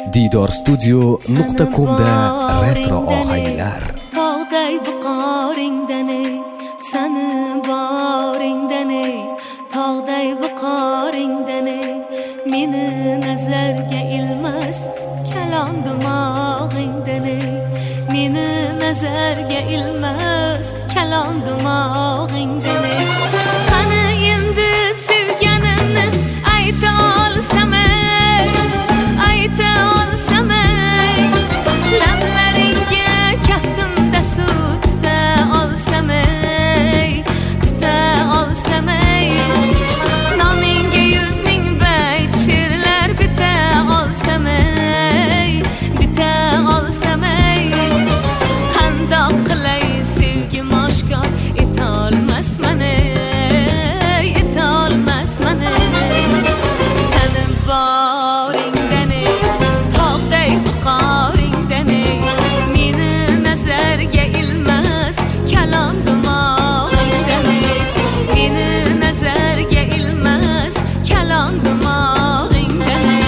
Didorstudio.com'da retro ohanglar. Tog'day viqoringdan ey, sani boringdan ey, tog'day viqoringdan ey, meni nazarga ilmas kalom dimog'ingdan ey, meni nazarga ilmas kalom dimog'ingdan ey. Qani endi sevganimni ayta olsam ey, ayta olsam ey, lablaringga kaftimda suv tuta olsam ey, tuta olsam ey, nomingga 100 ming bayt she'rlar bita olsam ey, bita olsam ey, qandoq qilay sevgim oshkor etolmasman ey, etolmasman ey. Sani boringdan ey, tog'day viqoringdan ey, meni nazarga ilmas kalom dimog'ingdan ey, meni nazarga ilmas kalom dimog'ingdan ey.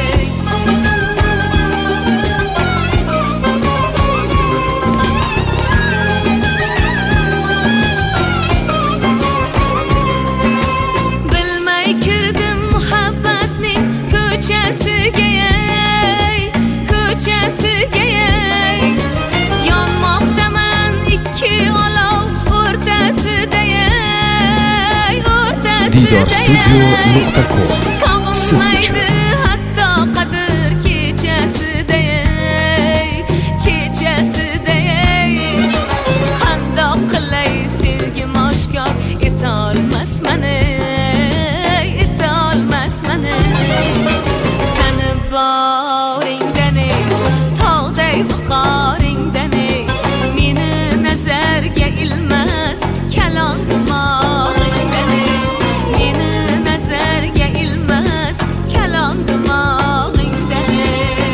Bilmay kirdim muhabbatning ko'chasiga ey, ko'chasiga ey, yonmoqdaman ikki olov o'rtasida ey, o'rtasida. Didorstudio.com siz uchun. Hatto qadr kechasida ey, kechasida ey, qandoq qilay sevgim oshkor etolmasman ey, etolmasman ey. Sani boringdan ey, tog'day viqoringdan ey, meni nazarga ilmas kalom dimog'ingdan ey, meni nazarga ilmas kalom dimog'ingdan ey.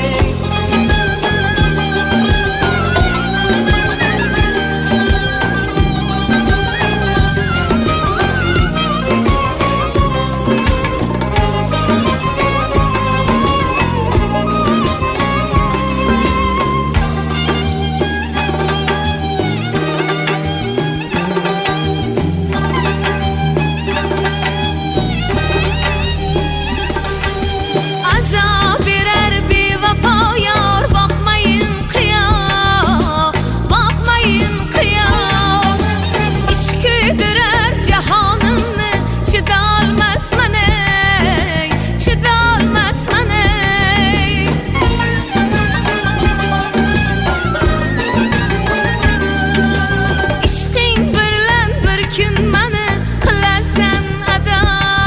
Azob berar bevafo yor, boqmayin qiyo, boqmayin qiyo. Ishq kuydirar jahonimni, chidolmasman ey, chidolmasman ey. Ishqing bilan bir kun mani qilasan ado,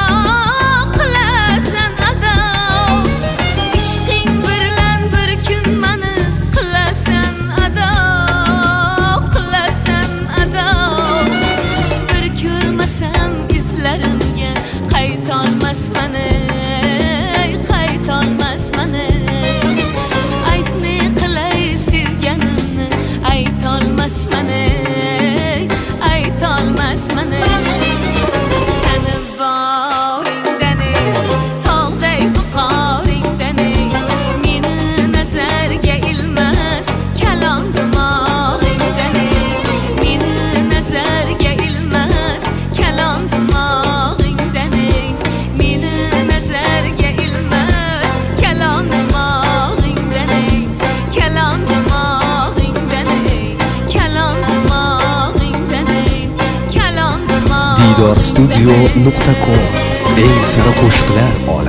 qilasan ado. Ishqing bilan bir kun mani qilasan ado, qilasan ado. Bir ko'rmasam izlarimga qaytolmasman ey, qaytolmasman ey. Aytni qilay sevganimni aytolmasman ey, aytolmasman ey. Sani boringdan ey, tog'day viqoringdan ey, meni nazarga ilmas kalom dimog'ingdan ey, meni nazarga ilmas kalom dimog'ingdan ey, meni nazarga ilmas kalom dimog'ingdan ey, kalom dimog'ingdan ey, kalom dimog'ingdan ey, kalom dimog'ingdan ey. Didorstudio.com eng sara qo'shiqlar olami.